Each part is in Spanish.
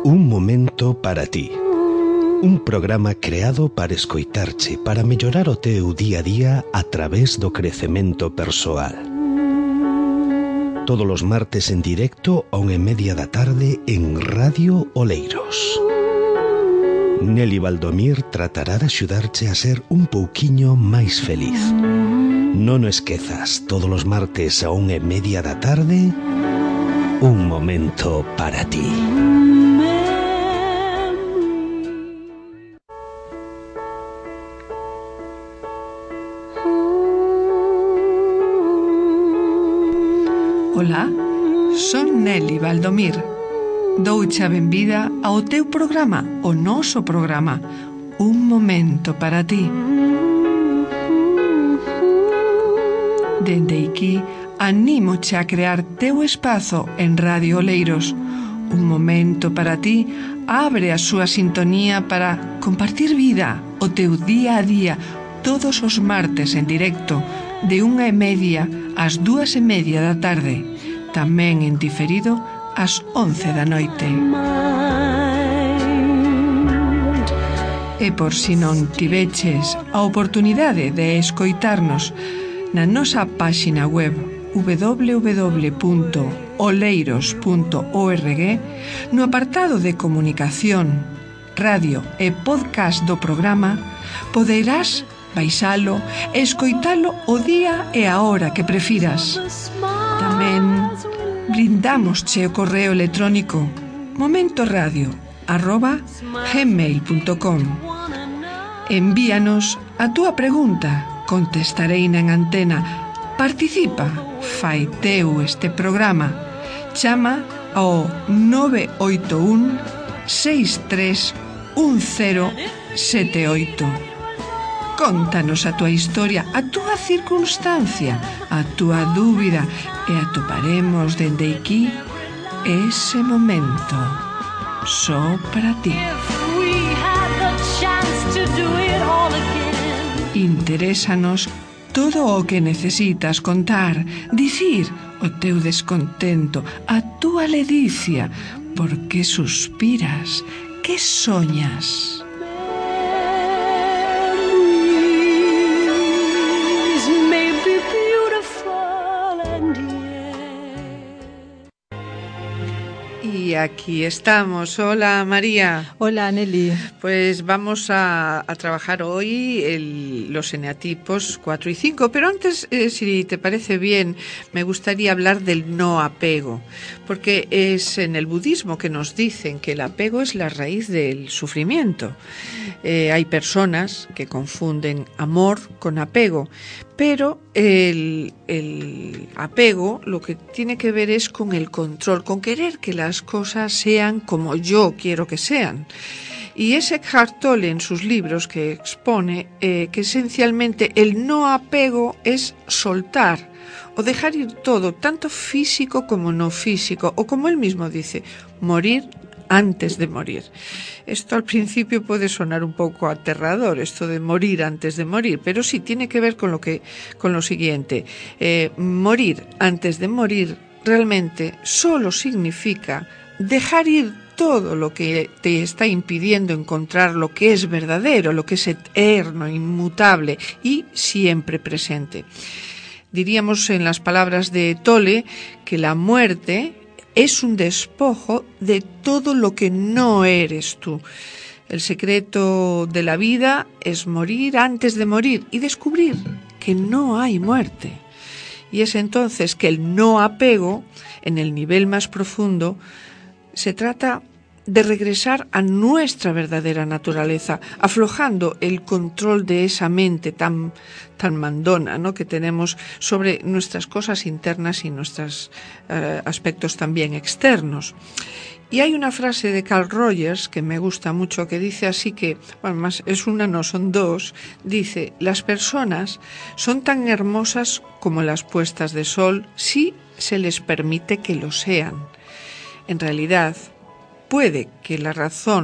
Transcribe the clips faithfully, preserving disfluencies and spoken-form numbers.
Un momento para ti. Un programa creado para escoitarche, para mellorar o teu día a día a través do crecemento persoal. Todos os martes en directo a unha e media da tarde en Radio Oleiros. Nelly Valdomir tratará de axudarche a ser un pouquiño máis feliz. Non o esquezas, todos os martes a unha e media da tarde, un momento para ti. Ola, son Nelly Valdomir. Douche a benvida ao teu programa, o noso programa, Un Momento para ti. Dende aquí, anímoche a crear teu espazo en Radio Oleiros. Un Momento para ti abre a súa sintonía para compartir vida, o teu día a día, todos os martes en directo, de unha e media ás dúas e media da tarde, tamén en diferido ás once da noite. E por si non tiveches a oportunidade de escoitarnos na nosa páxina web doble u doble u doble u punto oleiros punto org, no apartado de comunicación, radio e podcast do programa, poderás baixalo e escoitalo o día e a hora que prefiras. Tamén brindamosche o correo electrónico momentoradio arroba gmail punto com. Envíanos a túa pregunta, contestarei en antena. Participa, fai teu este programa. Chama ao nove oito un seis tres un cero sete oito. Contanos a túa historia, a túa circunstancia, a túa dúbida e atoparemos dende aquí ese momento só para ti. Interésanos todo o que necesitas contar, dicir o teu descontento, a túa ledicia, por que suspiras, que soñas. Y aquí estamos. Hola, María. Hola, Nelly. Pues vamos a, a trabajar hoy el, los eneatipos cuatro y cinco, pero antes, eh, si te parece bien, me gustaría hablar del no apego, porque es en el budismo que nos dicen que el apego es la raíz del sufrimiento. Eh, hay personas que confunden amor con apego, pero el, el apego lo que tiene que ver es con el control, con querer que las cosas sean como yo quiero que sean. Y es Eckhart Tolle en sus libros que expone eh, que esencialmente el no apego es soltar o dejar ir todo, tanto físico como no físico, o como él mismo dice, morir antes de morir. Esto al principio puede sonar un poco aterrador, esto de morir antes de morir, pero sí tiene que ver con lo que, con lo siguiente. Eh, morir antes de morir realmente solo significa dejar ir todo lo que te está impidiendo encontrar lo que es verdadero, lo que es eterno, inmutable y siempre presente. Diríamos en las palabras de Tolle que la muerte es un despojo de todo lo que no eres tú. El secreto de la vida es morir antes de morir y descubrir que no hay muerte. Y es entonces que el no apego, en el nivel más profundo, se trata de regresar a nuestra verdadera naturaleza, aflojando el control de esa mente tan, tan mandona, ¿no?, que tenemos sobre nuestras cosas internas y nuestros eh, aspectos también externos. Y hay una frase de Carl Rogers que me gusta mucho, que dice así que, bueno, más es una, no son dos, dice: las personas son tan hermosas como las puestas de sol si se les permite que lo sean. En realidad, puede que la razón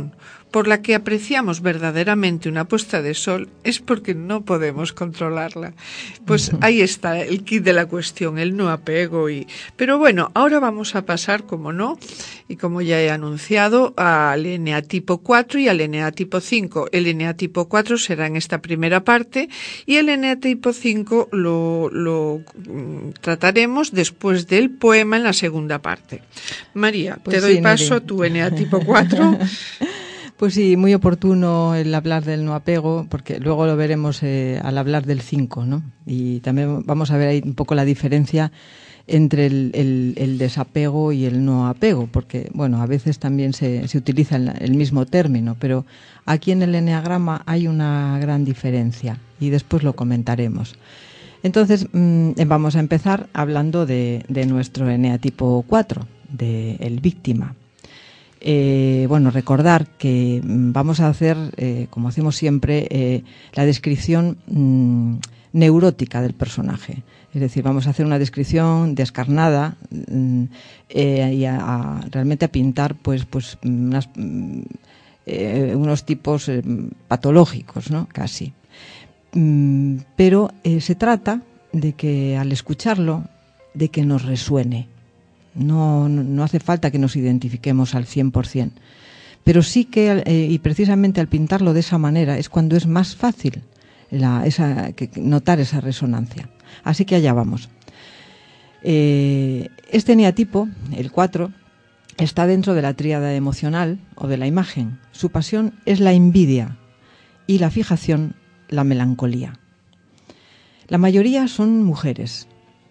por la que apreciamos verdaderamente una puesta de sol es porque no podemos controlarla. Pues uh-huh. Ahí está el kit de la cuestión, el no apego. Y... Pero bueno, ahora vamos a pasar, como no, y como ya he anunciado, al eneatipo cuatro y al eneatipo cinco. El eneatipo cuatro será en esta primera parte y el eneatipo cinco lo, lo mm, trataremos después del poema en la segunda parte. María, pues te doy sí, paso a tu eneatipo cuatro. Pues sí, muy oportuno el hablar del no apego, porque luego lo veremos eh, al hablar del cinco, ¿no? Y también vamos a ver ahí un poco la diferencia entre el, el, el desapego y el no apego, porque, bueno, a veces también se, se utiliza el, el mismo término, pero aquí en el eneagrama hay una gran diferencia y después lo comentaremos. Entonces, mmm, vamos a empezar hablando de, de nuestro eneatipo cuatro, de el víctima. Eh, bueno, recordar que vamos a hacer, eh, como hacemos siempre, eh, la descripción mmm, neurótica del personaje. Es decir, vamos a hacer una descripción descarnada mmm, eh, y a, a, realmente a pintar pues, pues unas, eh, unos tipos eh, patológicos, ¿no? Casi. Mm, pero eh, se trata de que al escucharlo, de que nos resuene. No, no hace falta que nos identifiquemos al cien por ciento, pero sí que, eh, y precisamente al pintarlo de esa manera, es cuando es más fácil la, esa, que, notar esa resonancia. Así que allá vamos. Eh, este eneatipo, el cuatro, está dentro de la tríada emocional o de la imagen. Su pasión es la envidia y la fijación, la melancolía. La mayoría son mujeres.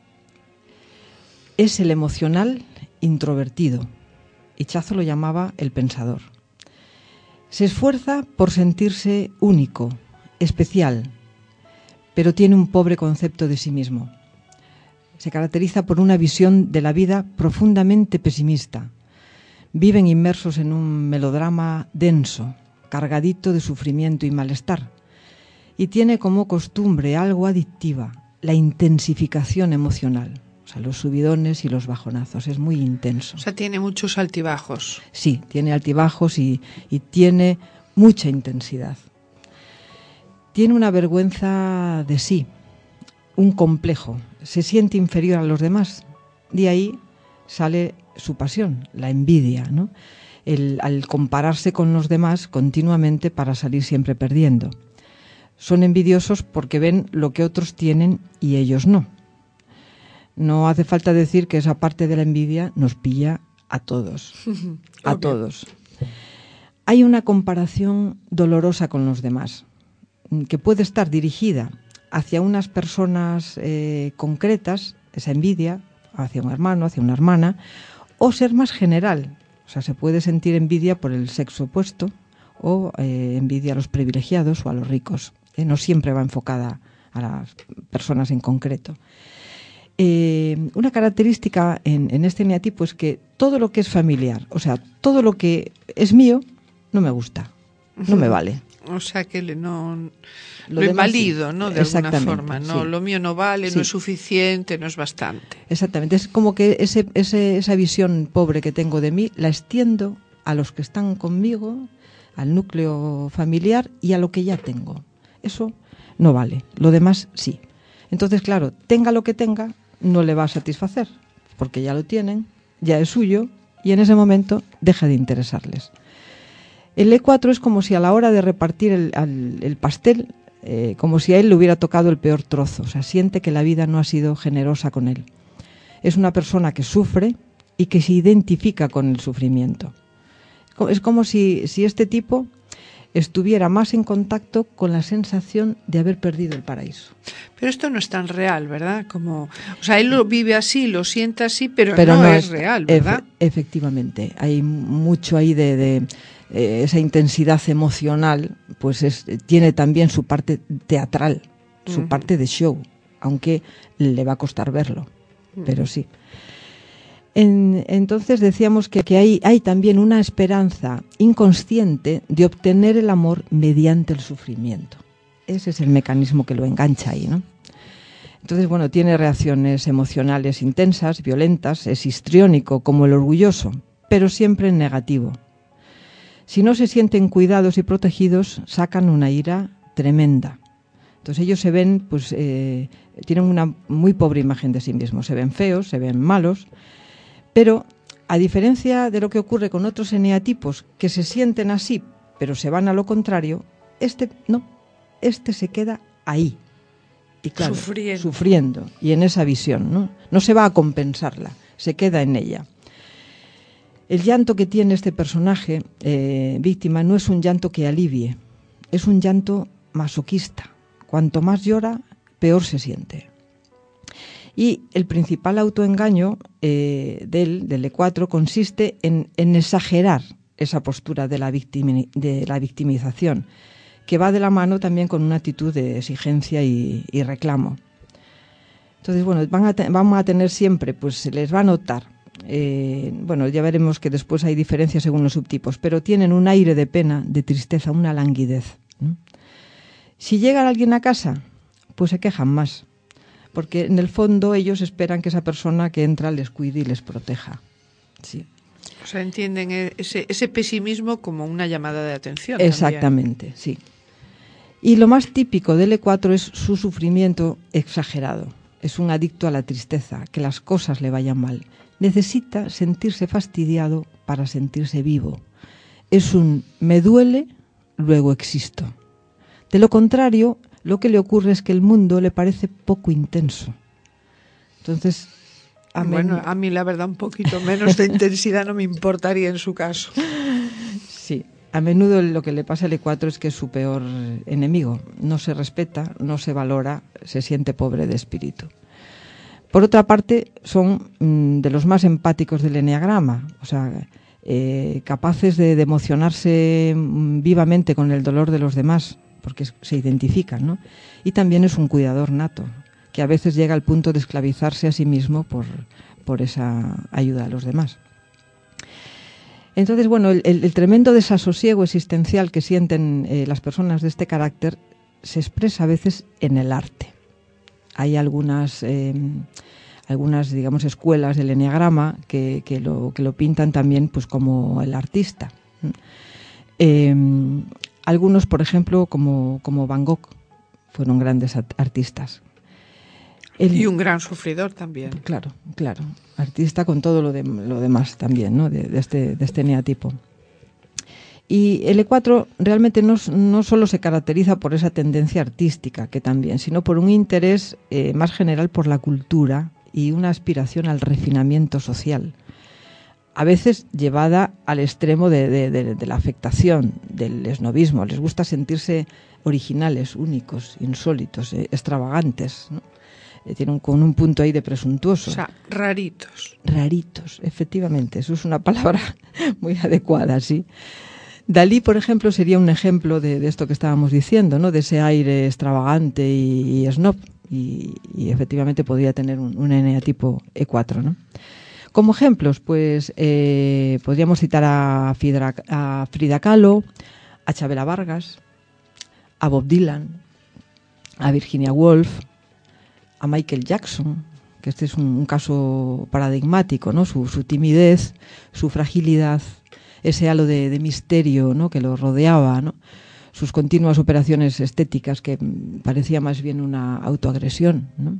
Es el emocional introvertido. Ichazo lo llamaba el pensador. Se esfuerza por sentirse único, especial, pero tiene un pobre concepto de sí mismo. Se caracteriza por una visión de la vida profundamente pesimista. Viven inmersos en un melodrama denso, cargadito de sufrimiento y malestar, y tiene como costumbre algo adictiva, la intensificación emocional. O sea, los subidones y los bajonazos. Es muy intenso. O sea, tiene muchos altibajos. Sí, tiene altibajos y, y tiene mucha intensidad. Tiene una vergüenza de sí, un complejo. Se siente inferior a los demás. De ahí sale su pasión, la envidia, ¿no? El, al compararse con los demás continuamente para salir siempre perdiendo. Son envidiosos porque ven lo que otros tienen y ellos no. No hace falta decir que esa parte de la envidia nos pilla a todos, a okay. todos. Hay una comparación dolorosa con los demás, que puede estar dirigida hacia unas personas eh, concretas, esa envidia, hacia un hermano, hacia una hermana, o ser más general. O sea, se puede sentir envidia por el sexo opuesto o eh, envidia a los privilegiados o a los ricos. Eh, no siempre va enfocada a las personas en concreto. Eh, una característica en, en este eneatipo es que todo lo que es familiar, o sea, todo lo que es mío, no me gusta, no me vale. O sea, que le no lo, lo invalido, sí. ¿no? De alguna forma, no, sí. Lo mío no vale, sí. No es suficiente, no es bastante. Exactamente, es como que ese, ese, esa visión pobre que tengo de mí la extiendo a los que están conmigo, al núcleo familiar y a lo que ya tengo. Eso no vale, lo demás sí. Entonces, claro, tenga lo que tenga, no le va a satisfacer, porque ya lo tienen, ya es suyo, y en ese momento deja de interesarles. El E cuatro es como si a la hora de repartir el, el, el pastel, eh, como si a él le hubiera tocado el peor trozo, o sea, siente que la vida no ha sido generosa con él. Es una persona que sufre y que se identifica con el sufrimiento. Es como si, si este tipo estuviera más en contacto con la sensación de haber perdido el paraíso. Pero esto no es tan real, ¿verdad? Como, o sea, él lo vive así, lo siente así, pero, pero no, no es, es real, ¿verdad? Efe, efectivamente, hay mucho ahí de, de eh, esa intensidad emocional, pues es, tiene también su parte teatral, su uh-huh. parte de show, aunque le va a costar verlo, uh-huh. pero sí. En, entonces decíamos que, que hay, hay también una esperanza inconsciente de obtener el amor mediante el sufrimiento. Ese es el mecanismo que lo engancha ahí, ¿no? Entonces, bueno, tiene reacciones emocionales intensas, violentas, es histriónico como el orgulloso, pero siempre en negativo. Si no se sienten cuidados y protegidos, sacan una ira tremenda. Entonces ellos se ven, pues, eh, tienen una muy pobre imagen de sí mismos. Se ven feos, se ven malos, pero a diferencia de lo que ocurre con otros eneatipos que se sienten así, pero se van a lo contrario, este no, este se queda ahí. Y claro, sufriendo. sufriendo y en esa visión, ¿no? No se va a compensarla, se queda en ella. El llanto que tiene este personaje, eh, víctima, no es un llanto que alivie, es un llanto masoquista. Cuanto más llora, peor se siente. Y el principal autoengaño eh, del, del E cuatro consiste en, en exagerar esa postura de la, victimi, de la victimización, que va de la mano también con una actitud de exigencia y, y reclamo. Entonces, bueno, van a te, vamos a tener siempre, pues se les va a notar, eh, bueno, ya veremos que después hay diferencias según los subtipos, pero tienen un aire de pena, de tristeza, una languidez, ¿no? Si llega alguien a casa, pues se quejan más, porque en el fondo ellos esperan que esa persona que entra les cuide y les proteja. Sí. O sea, entienden ese, ese pesimismo como una llamada de atención. Exactamente, también. Sí. Y lo más típico del E cuatro es su sufrimiento exagerado. Es un adicto a la tristeza, que las cosas le vayan mal. Necesita sentirse fastidiado para sentirse vivo. Es un me duele, luego existo. De lo contrario, lo que le ocurre es que el mundo le parece poco intenso. Entonces, a bueno, a mí la verdad un poquito menos de intensidad no me importaría en su caso. Sí, a menudo lo que le pasa al E cuatro es que es su peor enemigo. No se respeta, no se valora, se siente pobre de espíritu. Por otra parte, son mmm, de los más empáticos del eneagrama, o sea, eh, capaces de, de emocionarse mmm, vivamente con el dolor de los demás, porque se identifican, ¿no? Y también es un cuidador nato, que a veces llega al punto de esclavizarse a sí mismo por, por esa ayuda a los demás. Entonces, bueno, el, el, el tremendo desasosiego existencial que sienten eh, las personas de este carácter se expresa a veces en el arte. Hay algunas, eh, algunas digamos, escuelas del eneagrama que, que, lo, que lo pintan también pues, como el artista. Eh, Algunos, por ejemplo, como, como Van Gogh, fueron grandes artistas. El, y un gran sufridor también. Claro, claro. Artista con todo lo, de, lo demás también, ¿no? De, de, este, de este eneatipo. Y el E cuatro realmente no, no solo se caracteriza por esa tendencia artística, que también, sino por un interés eh, más general por la cultura y una aspiración al refinamiento social, a veces llevada al extremo de, de, de, de la afectación, del esnovismo. Les gusta sentirse originales, únicos, insólitos, eh, extravagantes, ¿no? Eh, tienen con un punto ahí de presuntuoso. O sea, raritos. Raritos, efectivamente. Eso es una palabra muy adecuada, sí. Dalí, por ejemplo, sería un ejemplo de, de esto que estábamos diciendo, ¿no? De ese aire extravagante y, y snob. Y, y efectivamente podría tener un, un eneatipo E cuatro, ¿no? Como ejemplos, pues eh, podríamos citar a, Fidra, a Frida Kahlo, a Chabela Vargas, a Bob Dylan, a Virginia Woolf, a Michael Jackson, que este es un, un caso paradigmático, ¿no? Su, su timidez, su fragilidad, ese halo de, de misterio, ¿no? Que lo rodeaba, ¿no? Sus continuas operaciones estéticas que parecía más bien una autoagresión, ¿no?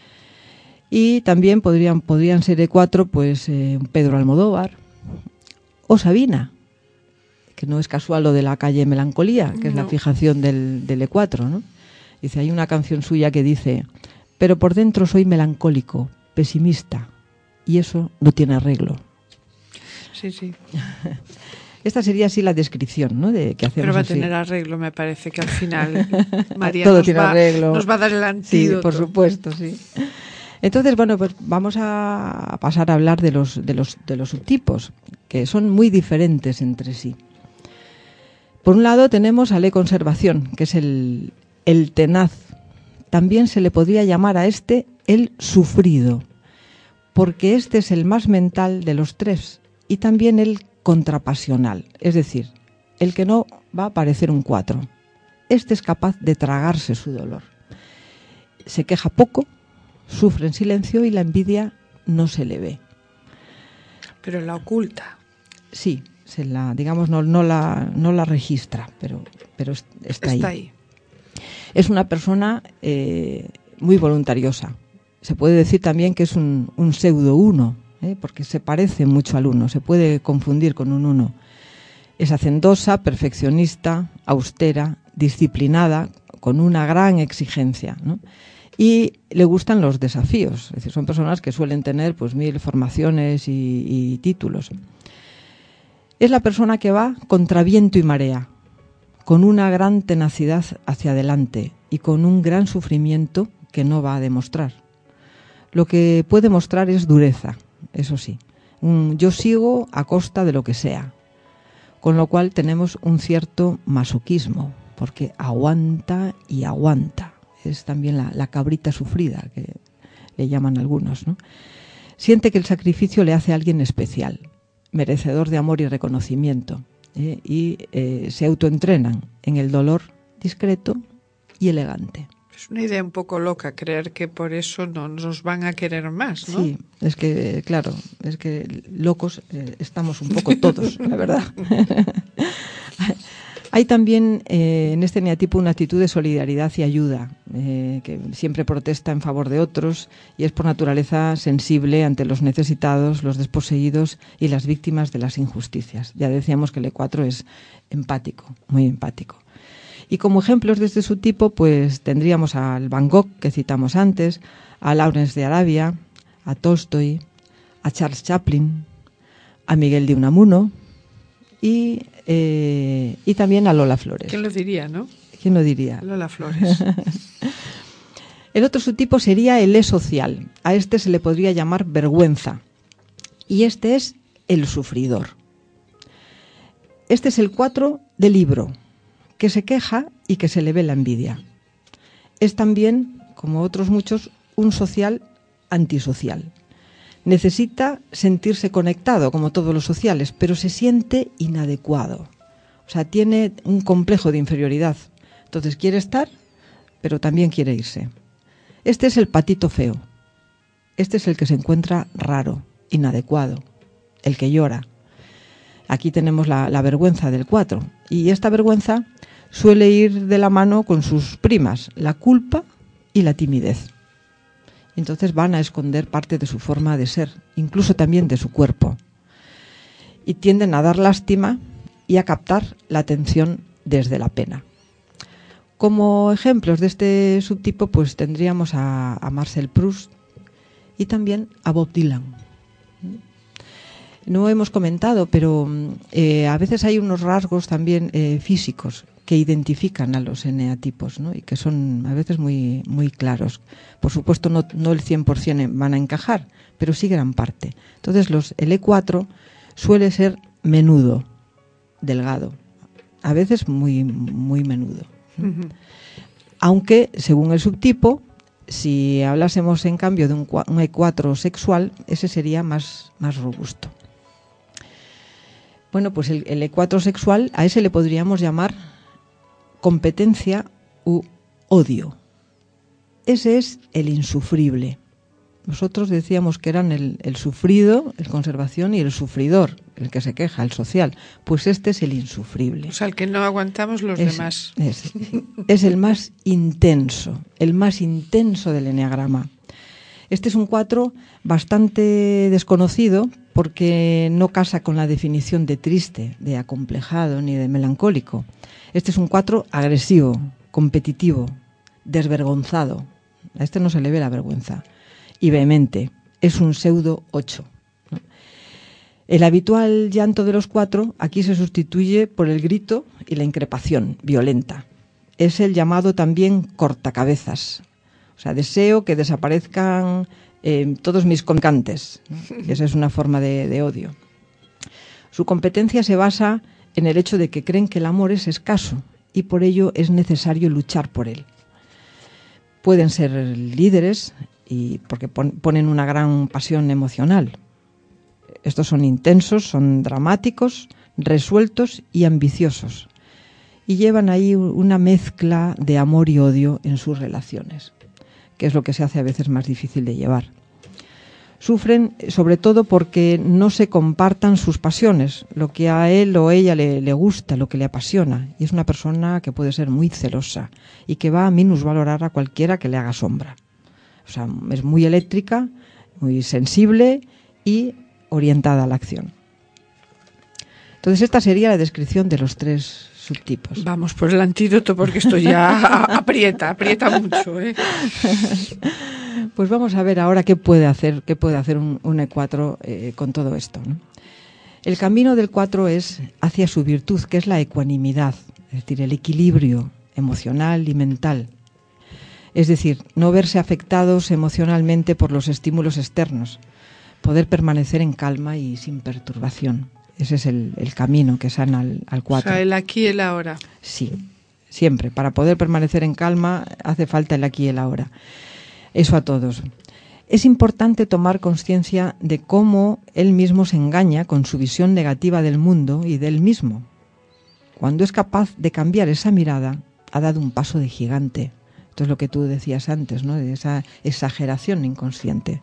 Y también podrían, podrían ser E cuatro, pues eh, Pedro Almodóvar o Sabina, que no es casual lo de la calle Melancolía, que no. Es la fijación del, del E cuatro, ¿no? Dice, hay una canción suya que dice, pero por dentro soy melancólico, pesimista, y eso no tiene arreglo. Sí, sí. Esta sería así la descripción, ¿no? De que hacemos. Pero va a así. tener arreglo, me parece que al final María Todo nos, tiene va, arreglo. nos va a dar el antídoto. Sí, por supuesto, sí. Entonces, bueno, pues vamos a pasar a hablar de los, de los, de los subtipos, que son muy diferentes entre sí. Por un lado tenemos al E conservación, que es el, el tenaz. También se le podría llamar a este el sufrido, porque este es el más mental de los tres y también el contrapasional, es decir, el que no va a parecer un cuatro. Este es capaz de tragarse su dolor. Se queja poco, sufre en silencio y la envidia no se le ve. Pero la oculta. Sí, se la, digamos, no, no la, no la registra, pero, pero está, está ahí. ahí. Es una persona eh, muy voluntariosa. Se puede decir también que es un, un pseudo uno, ¿eh? Porque se parece mucho al uno, se puede confundir con un uno. Es hacendosa, perfeccionista, austera, disciplinada, con una gran exigencia, ¿no? Y le gustan los desafíos, es decir, son personas que suelen tener pues mil formaciones y, y títulos. Es la persona que va contra viento y marea, con una gran tenacidad hacia adelante y con un gran sufrimiento que no va a demostrar. Lo que puede mostrar es dureza, eso sí. Un yo sigo a costa de lo que sea, con lo cual tenemos un cierto masoquismo, porque aguanta y aguanta. Es también la, la cabrita sufrida, que le llaman algunos, ¿no? Siente que el sacrificio le hace a alguien especial, merecedor de amor y reconocimiento, ¿eh? y eh, se autoentrenan en el dolor discreto y elegante. Es una idea un poco loca creer que por eso no nos van a querer más, ¿no? Sí, es que, claro, es que locos eh, estamos un poco todos, la verdad. Hay también eh, en este eneatipo una actitud de solidaridad y ayuda, eh, que siempre protesta en favor de otros y es por naturaleza sensible ante los necesitados, los desposeídos y las víctimas de las injusticias. Ya decíamos que el E cuatro es empático, muy empático. Y como ejemplos de este subtipo, pues tendríamos al Van Gogh, que citamos antes, a Lawrence de Arabia, a Tolstoy, a Charles Chaplin, a Miguel de Unamuno y, eh, y también a Lola Flores. ¿Quién lo diría, no? ¿Quién lo diría? Lola Flores. El otro subtipo sería el E social. A este se le podría llamar vergüenza. Y este es el sufridor. Este es el cuatro del libro, que se queja y que se le ve la envidia. Es también, como otros muchos, un social antisocial. Necesita sentirse conectado, como todos los sociales, pero se siente inadecuado. O sea, tiene un complejo de inferioridad. Entonces quiere estar, pero también quiere irse. Este es el patito feo. Este es el que se encuentra raro, inadecuado, el que llora. Aquí tenemos la, la vergüenza del cuatro. Y esta vergüenza suele ir de la mano con sus primas, la culpa y la timidez. Entonces van a esconder parte de su forma de ser, incluso también de su cuerpo. Y tienden a dar lástima y a captar la atención desde la pena. Como ejemplos de este subtipo, pues tendríamos a, a Marcel Proust y también a Bob Dylan. No hemos comentado, pero eh, a veces hay unos rasgos también eh, físicos que identifican a los eneatipos, ¿no? Y que son a veces muy, muy claros. Por supuesto, no, no el cien por ciento van a encajar, pero sí gran parte. Entonces, los, el E cuatro suele ser menudo, delgado, a veces muy, muy menudo, ¿no? Uh-huh. Aunque, según el subtipo, si hablásemos en cambio de un, un E cuatro sexual, ese sería más, más robusto. Bueno, pues el, el E cuatro sexual, a ese le podríamos llamar competencia u odio. Ese es el insufrible. Nosotros decíamos que eran el, el sufrido, el conservación, y el sufridor, el que se queja, el social. Pues este es el insufrible. O sea, el que no aguantamos los es, demás. Es, es el más intenso, el más intenso del eneagrama. Este es un cuatro bastante desconocido porque no casa con la definición de triste, de acomplejado ni de melancólico. Este es un cuatro agresivo, competitivo, desvergonzado. A este no se le ve la vergüenza. Y vehemente. Es un pseudo ocho. El habitual llanto de los cuatro aquí se sustituye por el grito y la increpación violenta. Es el llamado también cortacabezas. O sea, deseo que desaparezcan eh, todos mis concantes, ¿no? Esa es una forma de, de odio. Su competencia se basa en el hecho de que creen que el amor es escaso y por ello es necesario luchar por él. Pueden ser líderes y porque pon, ponen una gran pasión emocional. Estos son intensos, son dramáticos, resueltos y ambiciosos. Y llevan ahí una mezcla de amor y odio en sus relaciones, que es lo que se hace a veces más difícil de llevar. Sufren sobre todo porque no se compartan sus pasiones, lo que a él o ella le, le gusta, lo que le apasiona. Y es una persona que puede ser muy celosa y que va a minusvalorar a cualquiera que le haga sombra. O sea, es muy eléctrica, muy sensible y orientada a la acción. Entonces esta sería la descripción de los tres subtipos. Vamos por el antídoto porque esto ya aprieta, aprieta mucho, ¿eh? Pues vamos a ver ahora qué puede hacer, qué puede hacer un, un E cuatro eh, con todo esto, ¿no? El camino del cuatro es hacia su virtud, que es la ecuanimidad, es decir, el equilibrio emocional y mental. Es decir, no verse afectados emocionalmente por los estímulos externos, poder permanecer en calma y sin perturbación. Ese es el, el camino que sana al, al cuatro. O sea, el aquí y el ahora. Sí, siempre. Para poder permanecer en calma hace falta el aquí y el ahora. Eso a todos. Es importante tomar conciencia de cómo él mismo se engaña con su visión negativa del mundo y del mismo. Cuando es capaz de cambiar esa mirada, ha dado un paso de gigante. Esto es lo que tú decías antes, ¿no? De esa exageración inconsciente.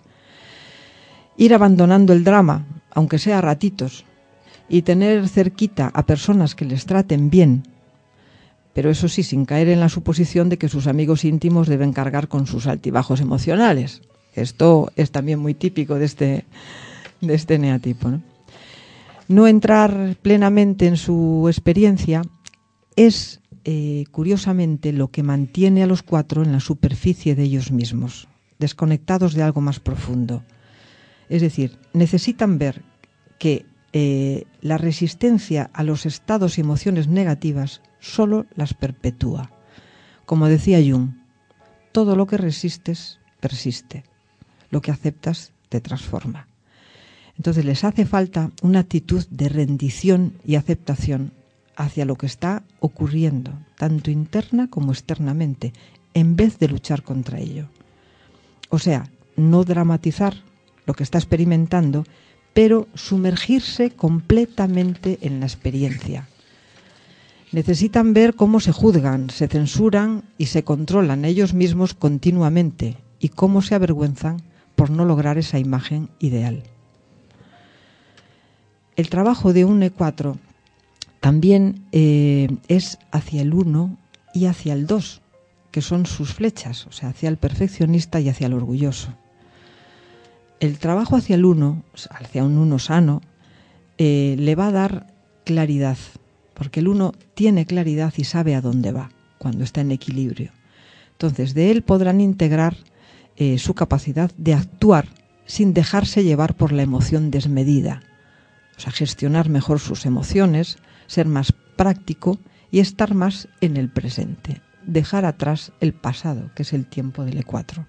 Ir abandonando el drama, aunque sea a ratitos, y tener cerquita a personas que les traten bien, pero eso sí, sin caer en la suposición de que sus amigos íntimos deben cargar con sus altibajos emocionales. Esto es también muy típico de este, de este eneatipo, ¿no? No entrar plenamente en su experiencia es, eh, curiosamente, lo que mantiene a los cuatro en la superficie de ellos mismos, desconectados de algo más profundo. Es decir, necesitan ver que eh, la resistencia a los estados y emociones negativas solo las perpetúa. Como decía Jung, todo lo que resistes persiste, lo que aceptas te transforma. Entonces les hace falta una actitud de rendición y aceptación hacia lo que está ocurriendo, tanto interna como externamente, en vez de luchar contra ello. O sea, no dramatizar lo que está experimentando, pero sumergirse completamente en la experiencia. Necesitan ver cómo se juzgan, se censuran y se controlan ellos mismos continuamente y cómo se avergüenzan por no lograr esa imagen ideal. El trabajo de un E cuatro también eh, es hacia el uno y hacia el dos, que son sus flechas, o sea, hacia el perfeccionista y hacia el orgulloso. El trabajo hacia el uno, hacia un uno sano, eh, le va a dar claridad, porque el uno tiene claridad y sabe a dónde va cuando está en equilibrio. Entonces, de él podrán integrar eh, su capacidad de actuar sin dejarse llevar por la emoción desmedida. O sea, gestionar mejor sus emociones, ser más práctico y estar más en el presente. Dejar atrás el pasado, que es el tiempo del E cuatro.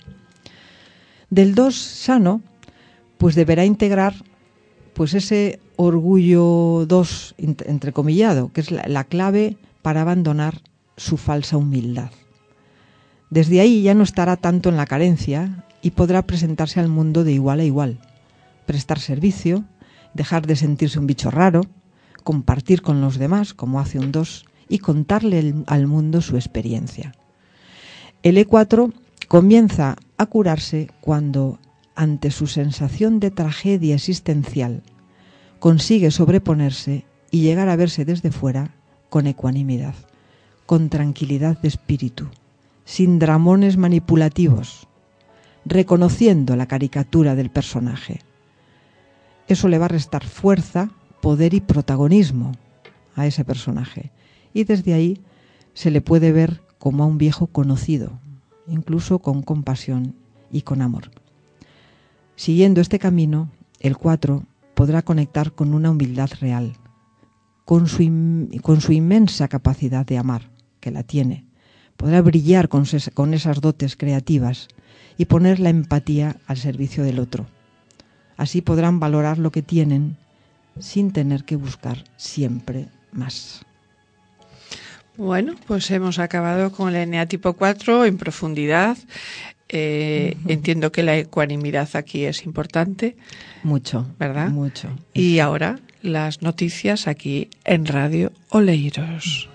Del dos sano, pues deberá integrar pues ese orgullo dos, entrecomillado, que es la, la clave para abandonar su falsa humildad. Desde ahí ya no estará tanto en la carencia y podrá presentarse al mundo de igual a igual, prestar servicio, dejar de sentirse un bicho raro, compartir con los demás, como hace un dos, y contarle el, al mundo su experiencia. El E cuatro comienza a curarse cuando, ante su sensación de tragedia existencial, consigue sobreponerse y llegar a verse desde fuera con ecuanimidad, con tranquilidad de espíritu, sin dramones manipulativos, reconociendo la caricatura del personaje. Eso le va a restar fuerza, poder y protagonismo a ese personaje. Y desde ahí se le puede ver como a un viejo conocido, incluso con compasión y con amor. Siguiendo este camino, el cuatro podrá conectar con una humildad real, con su, in, con su inmensa capacidad de amar, que la tiene. Podrá brillar con, ses, con esas dotes creativas y poner la empatía al servicio del otro. Así podrán valorar lo que tienen sin tener que buscar siempre más. Bueno, pues hemos acabado con el eneatipo cuatro en profundidad. Eh, uh-huh. Entiendo que la ecuanimidad aquí es importante. Mucho, ¿verdad? Mucho. Y ahora las noticias aquí en Radio Oleiros.